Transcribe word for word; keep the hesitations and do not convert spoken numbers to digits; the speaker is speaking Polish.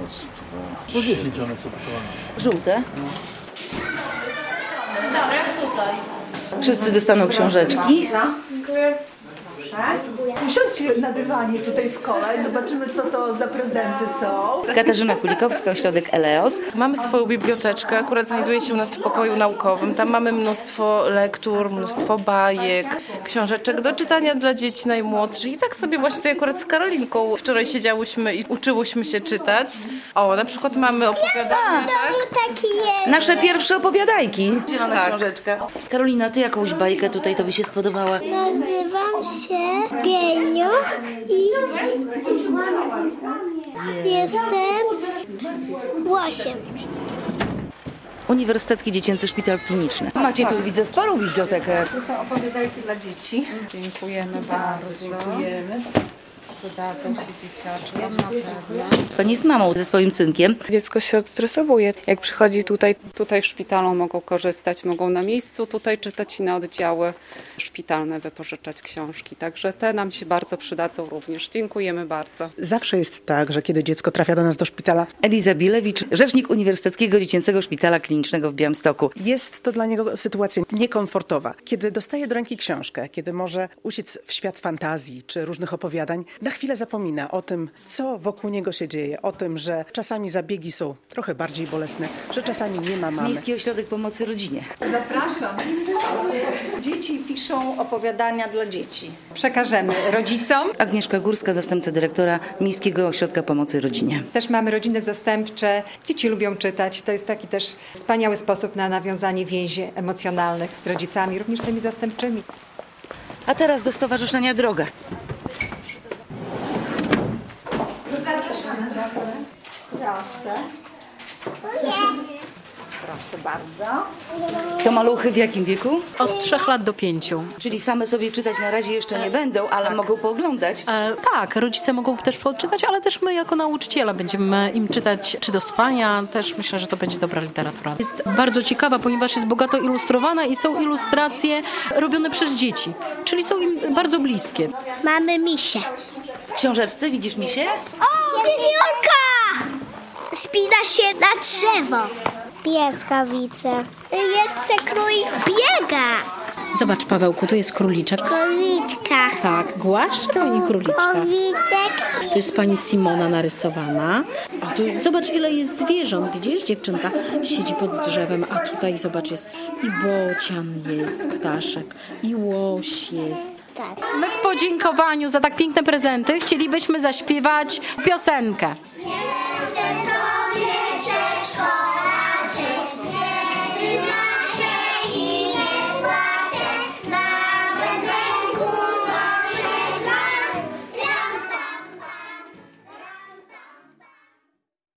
Raz, dwa, Po trzy. dziesięć one są pakowane. Żółte. Wszyscy dostaną książeczki. Usiądźcie na dywanie tutaj w kole, zobaczymy co to za prezenty są. Katarzyna Kulikowska, ośrodek Eleos. Mamy swoją biblioteczkę, akurat znajduje się u nas w pokoju naukowym. Tam mamy mnóstwo lektur, mnóstwo bajek, książeczek do czytania dla dzieci najmłodszych. I tak sobie właśnie tutaj akurat z Karolinką wczoraj siedziałyśmy i uczyłyśmy się czytać. O, na przykład mamy opowiadania, tak? Taki jest. Nasze pierwsze opowiadajki. Zielona Tak. książeczka. Karolina, ty jakąś bajkę tutaj tobie się spodobała? Nazywam się Genio i jestem łosiem. Uniwersytecki Dziecięcy Szpital Kliniczny. Macie tu, widzę, sporą bibliotekę. To są opowiadajki dla dzieci. Dziękujemy bardzo. Dziękujemy. Przydadzą się dzieciaczkom na pewno. Pani jest mamą ze swoim synkiem. Dziecko się odstresowuje. Jak przychodzi tutaj, tutaj w szpitalu mogą korzystać, mogą na miejscu tutaj czytać i na oddziały szpitalne wypożyczać książki. Także te nam się bardzo przydadzą również. Dziękujemy bardzo. Zawsze jest tak, że kiedy dziecko trafia do nas do szpitala, Eliza Bilewicz, rzecznik Uniwersyteckiego Dziecięcego Szpitala Klinicznego w Białymstoku. jest to dla niego sytuacja niekomfortowa. Kiedy dostaje do ręki książkę, kiedy może uciec w świat fantazji czy różnych opowiadań, na chwilę zapomina o tym, co wokół niego się dzieje, o tym, że czasami zabiegi są trochę bardziej bolesne, że czasami nie ma mamy. Miejski Ośrodek Pomocy Rodzinie. Dzieci piszą opowiadania dla dzieci. Przekażemy rodzicom. Agnieszka Górska, zastępca dyrektora Miejskiego Ośrodka Pomocy Rodzinie. Też mamy rodziny zastępcze. Dzieci lubią czytać. To jest taki też wspaniały sposób na nawiązanie więzi emocjonalnych z rodzicami, również tymi zastępczymi. A teraz do Stowarzyszenia Droga. Proszę. Proszę bardzo. To maluchy w jakim wieku? Od trzech lat do pięciu. Czyli same sobie czytać na razie jeszcze nie będą, ale mogą pooglądać. E, tak, rodzice mogą też odczytać, ale też my jako nauczyciele będziemy im czytać czy do spania. Też myślę, że to będzie dobra literatura. Jest bardzo ciekawa, ponieważ jest bogato ilustrowana i są ilustracje robione przez dzieci, czyli są im bardzo bliskie. Mamy misie. W książeczce widzisz mi się? O, wiewiórka! Spina się na drzewo. Pieskawice. Jeszcze krój biega. Zobacz, Pawełku, tu jest króliczek. Koliczka. Tak, głaszcz pani króliczka. Kowicek. Tu jest pani Simona narysowana. O, tu zobacz, ile jest zwierząt. Widzisz, dziewczynka siedzi pod drzewem, a tutaj zobacz, jest i bocian jest, ptaszek, i łoś jest. Tak. My w podziękowaniu za tak piękne prezenty chcielibyśmy zaśpiewać piosenkę.